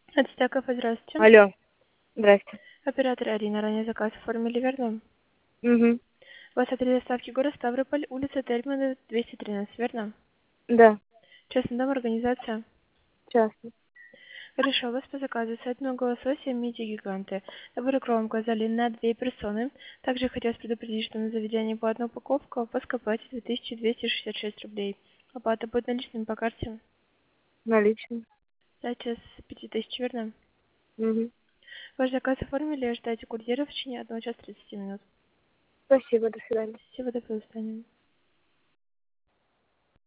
Ацтеков, здравствуйте. Алло, здрасте. Оператор Арина, ранее заказ оформили, верно? Угу. У вас адрес доставки город Ставрополь, улица Тельмана, 213, верно? Да, Частный дом, организация. часто. Хорошо, у вас по заказу сетного лосося миди-гиганты. Набор кром указали на 2 персоны. Также хотелось предупредить, что на заведение по одной упаковке по скопате 2266 рублей. Оплата будет наличными по карте. Наличные. Дача с 5000, верно? Угу. Ваш заказ оформили, ожидайте курьера в течение 1 часа 30 минут. Спасибо, до свидания. Всего доброго, до свидания.